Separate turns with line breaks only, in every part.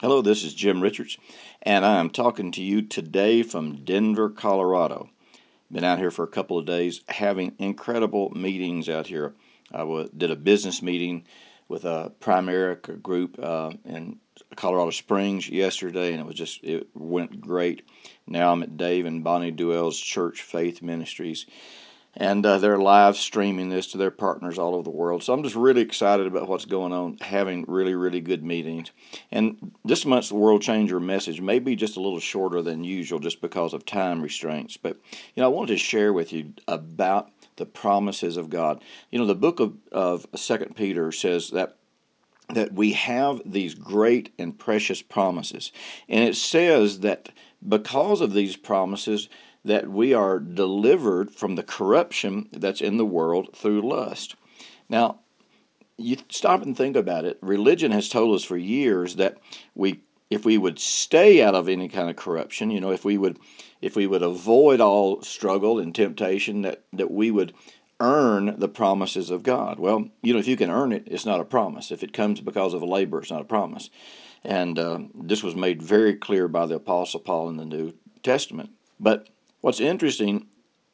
Hello, this is Jim Richards, and I am talking to you today from Denver, Colorado. Been out here for a couple of days having incredible meetings out here. Did a business meeting with a Primerica group in Colorado Springs yesterday, and it went great. Now I'm at Dave and Bonnie Duell's Church Faith Ministries, and they're live streaming this to their partners all over the world. So I'm just really excited about what's going on, having really, really good meetings. And this month's World Changer message may be just a little shorter than usual just because of time restraints. But, I wanted to share with you about the promises of God. The book of 2 Peter says that we have these great and precious promises. And it says that because of these promises, that we are delivered from the corruption that's in the world through lust. Now, you stop and think about it. Religion has told us for years that if we would stay out of any kind of corruption, if we would avoid all struggle and temptation, that we would earn the promises of God. Well, if you can earn it, it's not a promise. If it comes because of a labor, it's not a promise. And this was made very clear by the Apostle Paul in the New Testament. But what's interesting,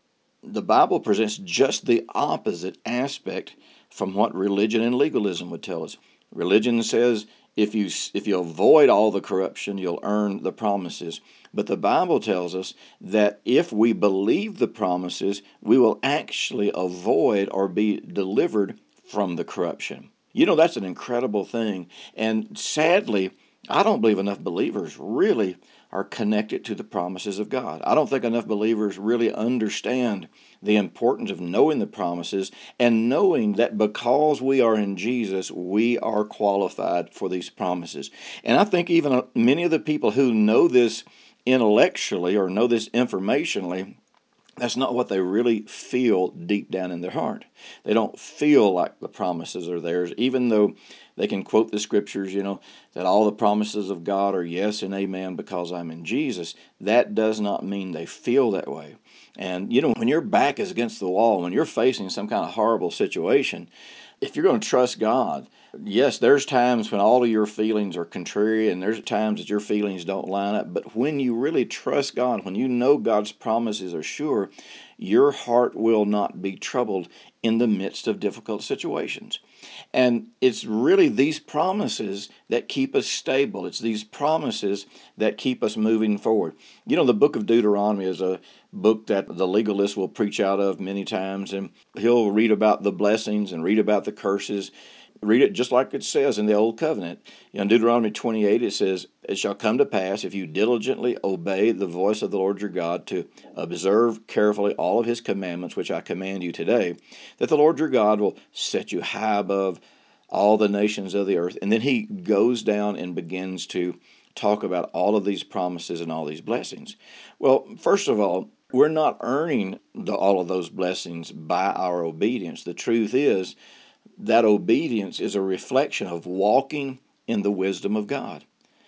the Bible presents just the opposite aspect from what religion and legalism would tell us. Religion says if you avoid all the corruption, you'll earn the promises. But the Bible tells us that if we believe the promises, we will actually avoid or be delivered from the corruption. That's an incredible thing. And sadly, I don't believe enough believers really are connected to the promises of God. I don't think enough believers really understand the importance of knowing the promises and knowing that because we are in Jesus, we are qualified for these promises. And I think even many of the people who know this intellectually or know this informationally, that's not what they really feel deep down in their heart. They don't feel like the promises are theirs, even though they can quote the scriptures, that all the promises of God are yes and amen because I'm in Jesus. That does not mean they feel that way. And, when your back is against the wall, when you're facing some kind of horrible situation, if you're going to trust God, yes, there's times when all of your feelings are contrary and there's times that your feelings don't line up. But when you really trust God, when you know God's promises are sure, your heart will not be troubled in the midst of difficult situations. And it's really these promises that keep us stable. It's these promises that keep us moving forward. The book of Deuteronomy is a book that the legalist will preach out of many times, and he'll read about the blessings and read about the curses. Read it just like it says in the Old Covenant. In Deuteronomy 28, it says, "It shall come to pass, if you diligently obey the voice of the Lord your God, to observe carefully all of his commandments, which I command you today, that the Lord your God will set you high above all the nations of the earth." And then he goes down and begins to talk about all of these promises and all these blessings. Well, first of all, we're not earning all of those blessings by our obedience. The truth is, that obedience is a reflection of walking in the wisdom of God.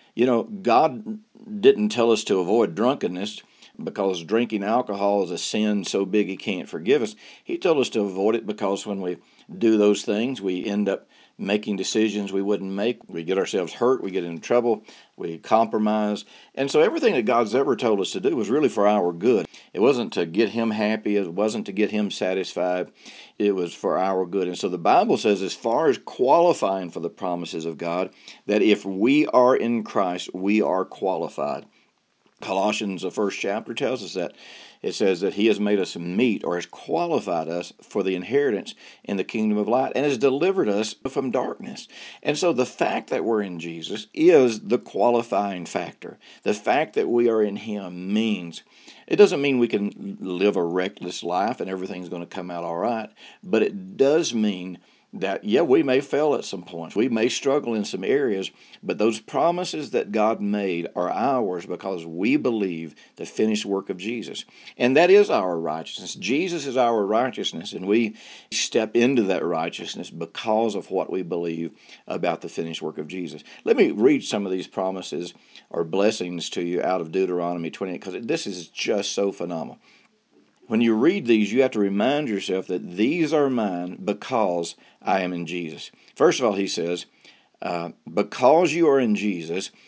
God didn't tell us to avoid drunkenness because drinking alcohol is a sin so big he can't forgive us. He told us to avoid it because when we do those things, we end up making decisions we wouldn't make. We get ourselves hurt, we get into trouble, we compromise. And so everything that God's ever told us to do was really for our good. It wasn't to get him happy, it wasn't to get him satisfied, it was for our good. And so the Bible says, as far as qualifying for the promises of God, that if we are in Christ, we are qualified. Colossians, the first chapter, tells us that. It says that he has made us meet, or has qualified us for the inheritance in the kingdom of light, and has delivered us from darkness. And so the fact that we're in Jesus is the qualifying factor. The fact that we are in him means, it doesn't mean we can live a reckless life and everything's going to come out all right, but it does mean that, yeah, we may fail at some points. We may struggle in some areas, but those promises that God made are ours because we believe the finished work of Jesus. And that is our righteousness. Jesus is our righteousness, and we step into that righteousness because of what we believe about the finished work of Jesus. Let me read some of these promises or blessings to you out of Deuteronomy 28, because this is just so phenomenal. When you read these, you have to remind yourself that these are mine because I am in Jesus. First of all, he says, because you are in Jesus,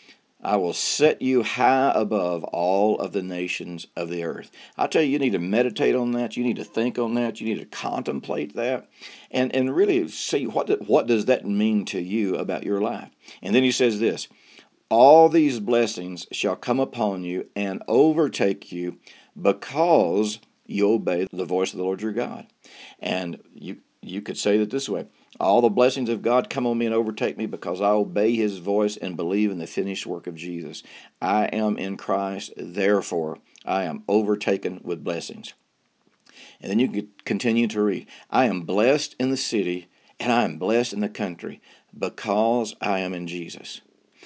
I will set you high above all of the nations of the earth. I tell you, you need to meditate on that. You need to think on that. You need to contemplate that, and really see what does that mean to you about your life. And then he says this: all these blessings shall come upon you and overtake you because you obey the voice of the Lord your God. And you could say that this way: all the blessings of God come on me and overtake me because I obey His voice and believe in the finished work of Jesus. I am in Christ, therefore I am overtaken with blessings. And then you can continue to read: I am blessed in the city and I am blessed in the country because I am in Jesus.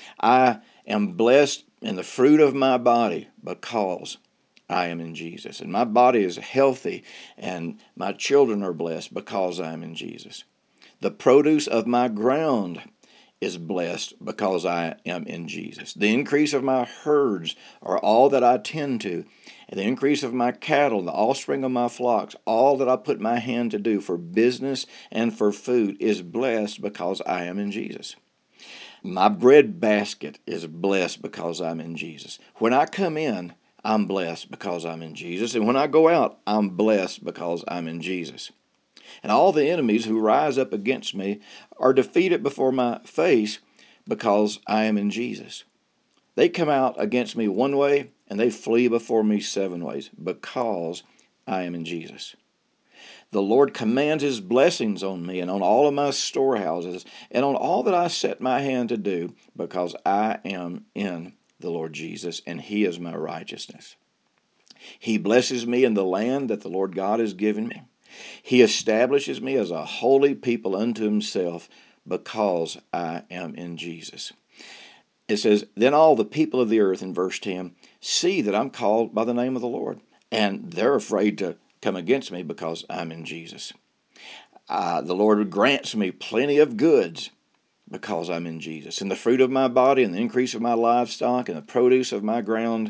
I am blessed in the fruit of my body because I am in Jesus. And my body is healthy, and my children are blessed because I am in Jesus. The produce of my ground is blessed because I am in Jesus. The increase of my herds are all that I tend to, and the increase of my cattle, the offspring of my flocks, all that I put my hand to do for business and for food is blessed because I am in Jesus. My bread basket is blessed because I'm in Jesus. When I come in, I'm blessed because I'm in Jesus. And when I go out, I'm blessed because I'm in Jesus. And all the enemies who rise up against me are defeated before my face because I am in Jesus. They come out against me one way and they flee before me 7 ways because I am in Jesus. The Lord commands His blessings on me and on all of my storehouses and on all that I set my hand to do because I am in the Lord Jesus and He is my righteousness. He blesses me in the land that the Lord God has given me. He establishes me as a holy people unto Himself because I am in Jesus. It says, then all the people of the earth, in verse 10, see that I'm called by the name of the Lord, and they're afraid to come against me because I'm in Jesus. The Lord grants me plenty of goods because I'm in Jesus. And the fruit of my body and the increase of my livestock and the produce of my ground,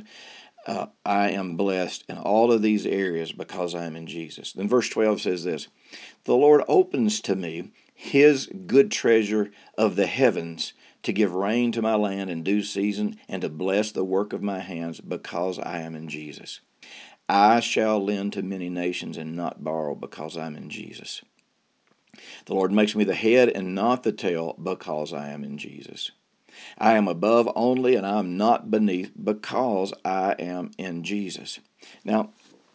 I am blessed in all of these areas because I am in Jesus. Then verse 12 says this: the Lord opens to me His good treasure of the heavens to give rain to my land in due season and to bless the work of my hands because I am in Jesus. I shall lend to many nations and not borrow because I'm in Jesus. The Lord makes me the head and not the tail because I am in Jesus. I am above only and I am not beneath because I am in Jesus. Now,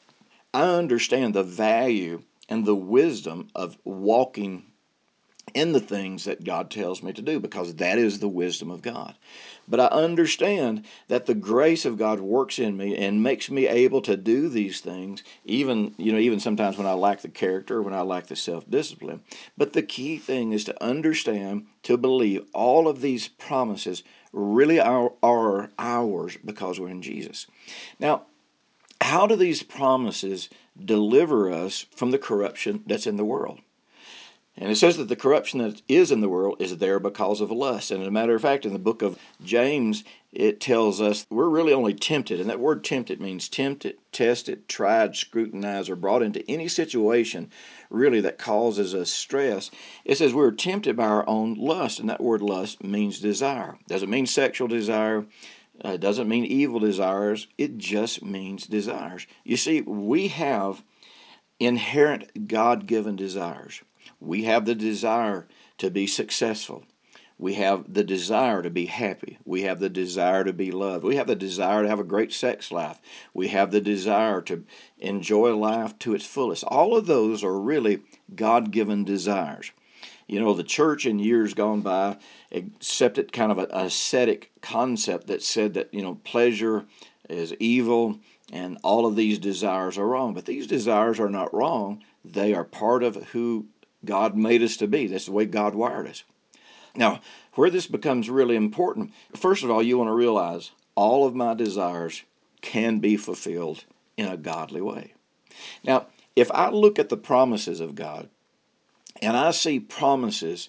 I understand the value and the wisdom of walking in the things that God tells me to do because that is the wisdom of God. But I understand that the grace of God works in me and makes me able to do these things, even sometimes when I lack the character, when I lack the self-discipline. But the key thing is to understand, to believe all of these promises really are ours because we're in Jesus. Now, how do these promises deliver us from the corruption that's in the world? And it says that the corruption that is in the world is there because of lust. And as a matter of fact, in the book of James, it tells us we're really only tempted. And that word tempted means tempted, tested, tried, scrutinized, or brought into any situation really that causes us stress. It says we're tempted by our own lust. And that word lust means desire. Doesn't mean sexual desire. It doesn't mean evil desires. It just means desires. You see, we have inherent God-given desires. We have the desire to be successful. We have the desire to be happy. We have the desire to be loved. We have the desire to have a great sex life. We have the desire to enjoy life to its fullest. All of those are really God-given desires. You know, the church in years gone by accepted kind of an ascetic concept that said that, pleasure is evil and all of these desires are wrong. But these desires are not wrong. They are part of who God made us to be. That's the way God wired us. Now, where this becomes really important, first of all, you want to realize all of my desires can be fulfilled in a godly way. Now, if I look at the promises of God and I see promises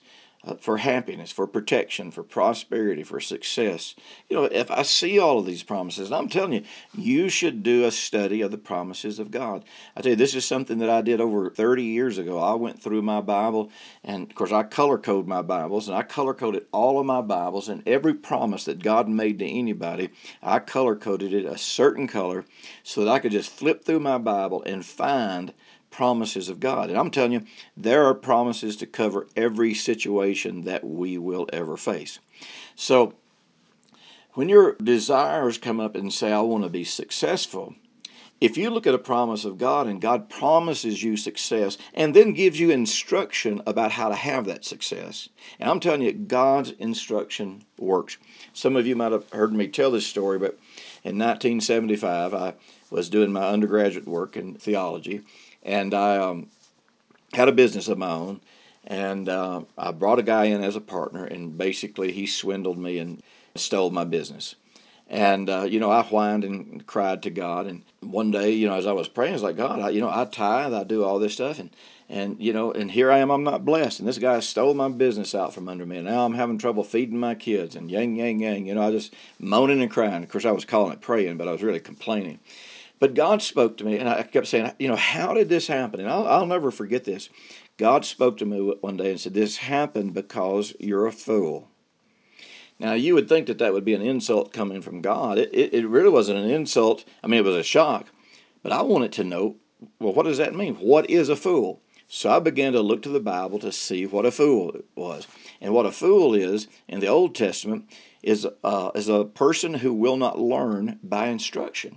for happiness, for protection, for prosperity, for success. If I see all of these promises, and I'm telling you, you should do a study of the promises of God. I tell you, this is something that I did over 30 years ago. I went through my Bible, and of course, I color code my Bibles, and I color coded all of my Bibles, and every promise that God made to anybody, I color coded it a certain color so that I could just flip through my Bible and find promises of God. And I'm telling you, there are promises to cover every situation that we will ever face. So, when your desires come up and say, I want to be successful, if you look at a promise of God and God promises you success and then gives you instruction about how to have that success, and I'm telling you, God's instruction works. Some of you might have heard me tell this story, but in 1975, I was doing my undergraduate work in theology, and I had a business of my own, and I brought a guy in as a partner, and basically he swindled me and stole my business. And, I whined and cried to God. And one day, as I was praying, I was like, God, I tithe, I do all this stuff. And here I am, I'm not blessed. And this guy stole my business out from under me. And now I'm having trouble feeding my kids and yang, yang, yang. I just moaning and crying. Of course, I was calling it praying, but I was really complaining. But God spoke to me, and I kept saying, how did this happen? And I'll never forget this. God spoke to me one day and said, this happened because you're a fool. Now, you would think that that would be an insult coming from God. It really wasn't an insult. I mean, it was a shock. But I wanted to know, well, what does that mean? What is a fool? So I began to look to the Bible to see what a fool was. And what a fool is, in the Old Testament, is a person who will not learn by instruction.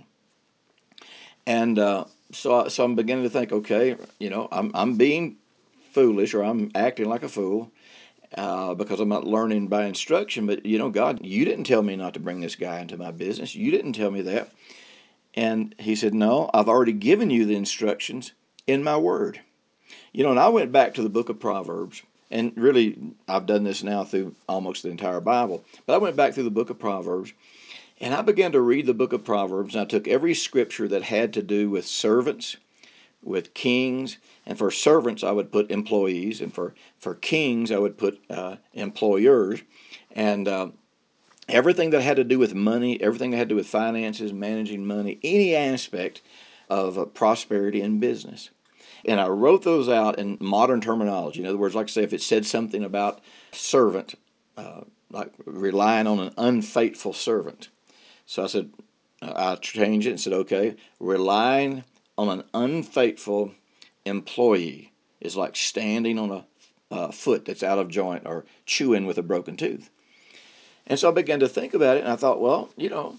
And so I'm beginning to think, okay, I'm being foolish, or I'm acting like a fool. Because I'm not learning by instruction. But, God, you didn't tell me not to bring this guy into my business. You didn't tell me that. And he said, no, I've already given you the instructions in my word. And I went back to the book of Proverbs. And really, I've done this now through almost the entire Bible. But I went back through the book of Proverbs, and I began to read the book of Proverbs. And I took every scripture that had to do with servants, with kings, and for servants I would put employees, and for kings I would put employers, and everything that had to do with money, everything that had to do with finances, managing money, any aspect of prosperity in business. And I wrote those out in modern terminology. In other words, like I say, if it said something about servant, like relying on an unfaithful servant. So I said, I changed it and said, okay, relying on an unfaithful employee is like standing on a foot that's out of joint or chewing with a broken tooth. And so I began to think about it, and I thought, well,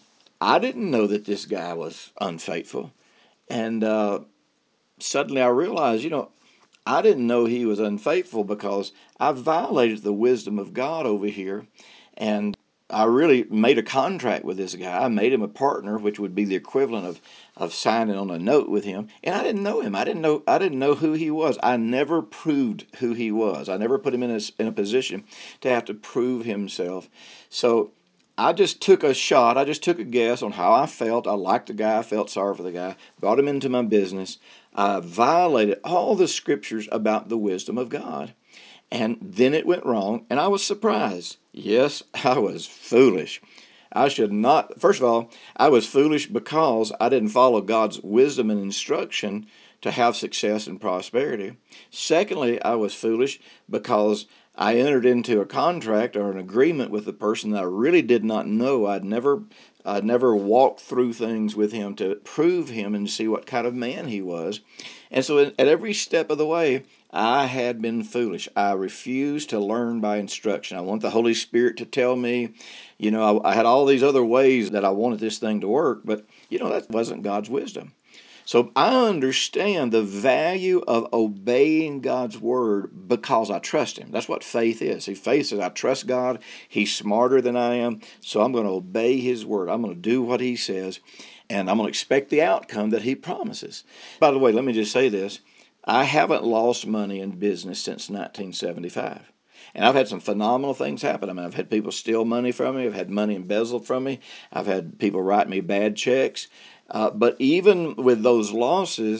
I didn't know that this guy was unfaithful. And suddenly I realized, I didn't know he was unfaithful because I violated the wisdom of God over here, and I really made a contract with this guy. I made him a partner, which would be the equivalent of signing on a note with him. And I didn't know him. I didn't know who he was. I never proved who he was. I never put him in a position to have to prove himself. So I just took a shot. I just took a guess on how I felt. I liked the guy. I felt sorry for the guy. Brought him into my business. I violated all the scriptures about the wisdom of God. And then it went wrong, and I was surprised. Yes, I was foolish. I should not, first of all, I was foolish because I didn't follow God's wisdom and instruction to have success and prosperity. Secondly, I was foolish because I entered into a contract or an agreement with a person that I really did not know. I'd never walked through things with him to prove him and see what kind of man he was. And so at every step of the way, I had been foolish. I refused to learn by instruction. I want the Holy Spirit to tell me, I had all these other ways that I wanted this thing to work, but, that wasn't God's wisdom. So I understand the value of obeying God's word because I trust him. That's what faith is. See, faith says I trust God. He's smarter than I am, so I'm going to obey his word. I'm going to do what he says, and I'm going to expect the outcome that he promises. By the way, let me just say this. I haven't lost money in business since 1975. And I've had some phenomenal things happen. I mean, I've had people steal money from me. I've had money embezzled from me. I've had people write me bad checks. But even with those losses,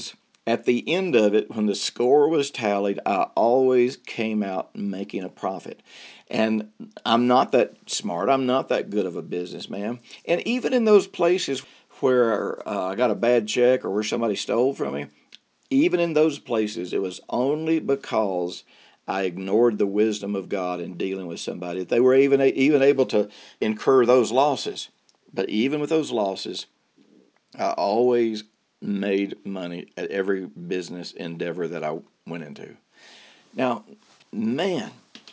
at the end of it, when the score was tallied, I always came out making a profit. And I'm not that smart. I'm not that good of a businessman. And even in those places where I got a bad check or where somebody stole from me, even in those places, it was only because I ignored the wisdom of God in dealing with somebody that they were even able to incur those losses. But even with those losses, I always made money at every business endeavor that I went into. Now, man,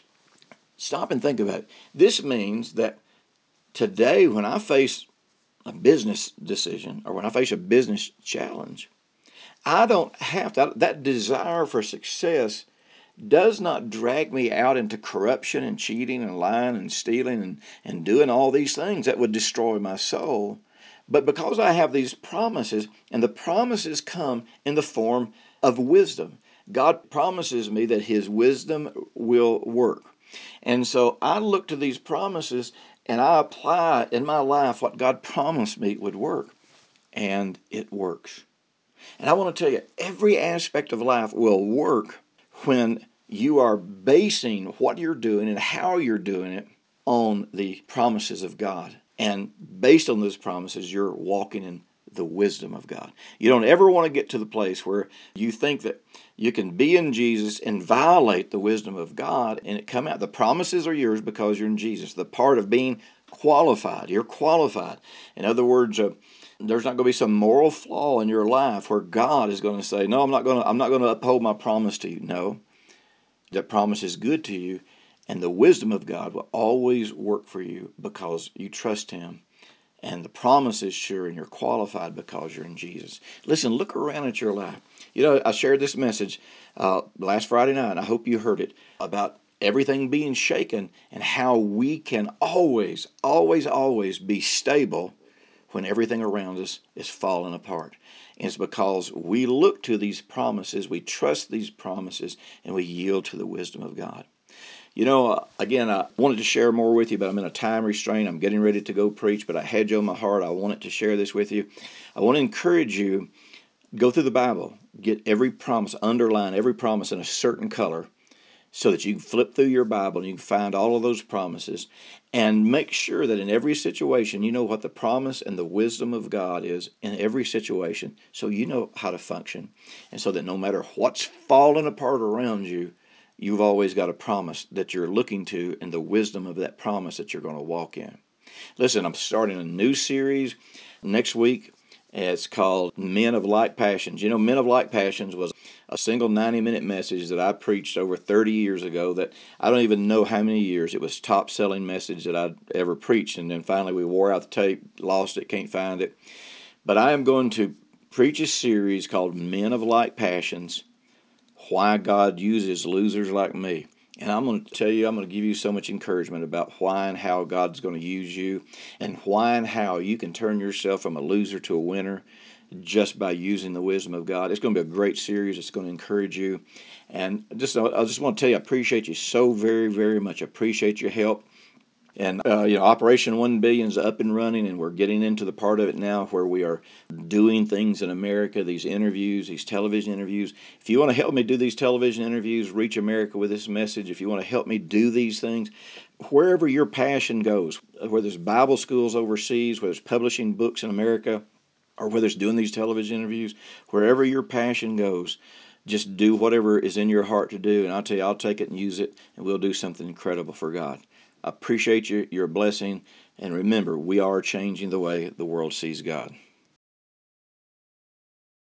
stop and think about it. This means that today, when I face a business decision or when I face a business challenge, I don't have that desire for success does not drag me out into corruption and cheating and lying and stealing and doing all these things that would destroy my soul. But because I have these promises, and the promises come in the form of wisdom, God promises me that His wisdom will work. And so I look to these promises and I apply in my life what God promised me would work. And it works. And I want to tell you, every aspect of life will work when you are basing what you're doing and how you're doing it on the promises of God. And based on those promises, you're walking in the wisdom of God. You don't ever want to get to the place where you think that you can be in Jesus and violate the wisdom of God and it come out. The promises are yours because you're in Jesus. The part of being qualified, you're qualified. In other words, there's not going to be some moral flaw in your life where God is going to say, "No, I'm not going to uphold my promise to you." No, that promise is good to you, and the wisdom of God will always work for you because you trust Him. And the promise is sure, and you're qualified because you're in Jesus. Listen, look around at your life. You know, I shared this message last Friday night. I hope you heard it about everything being shaken and how we can always, always, always be stable when everything around us is falling apart. And it's because we look to these promises, we trust these promises, and we yield to the wisdom of God. You know, again, I wanted to share more with you, but I'm in a time restraint. I'm getting ready to go preach, but I had you on my heart. I wanted to share this with you. I want to encourage you, go through the Bible, get every promise, underline every promise in a certain color so that you can flip through your Bible and you can find all of those promises and make sure that in every situation you know what the promise and the wisdom of God is in every situation so you know how to function and so that no matter what's falling apart around you, you've always got a promise that you're looking to and the wisdom of that promise that you're going to walk in. Listen, I'm starting a new series next week. It's called Men of Like Passions. You know, Men of Like Passions was a single 90-minute message that I preached over 30 years ago that I don't even know how many years. It was top-selling message that I'd ever preached, and then finally we wore out the tape, lost it, can't find it. But I am going to preach a series called Men of Like Passions, Why God Uses Losers Like Me. And I'm going to tell you, I'm going to give you so much encouragement about why and how God's going to use you and why and how you can turn yourself from a loser to a winner just by using the wisdom of God. It's going to be a great series. It's going to encourage you. And I just want to tell you, I appreciate you so very, very much. I appreciate your help. And, Operation 1 Billion is up and running, and we're getting into the part of it now where we are doing things in America, these interviews, these television interviews. If you want to help me do these television interviews, reach America with this message, if you want to help me do these things, wherever your passion goes, whether it's Bible schools overseas, whether it's publishing books in America, or whether it's doing these television interviews, wherever your passion goes, just do whatever is in your heart to do, and I'll tell you, I'll take it and use it, and we'll do something incredible for God. I appreciate you. You're a blessing. And remember, we are changing the way the world sees God.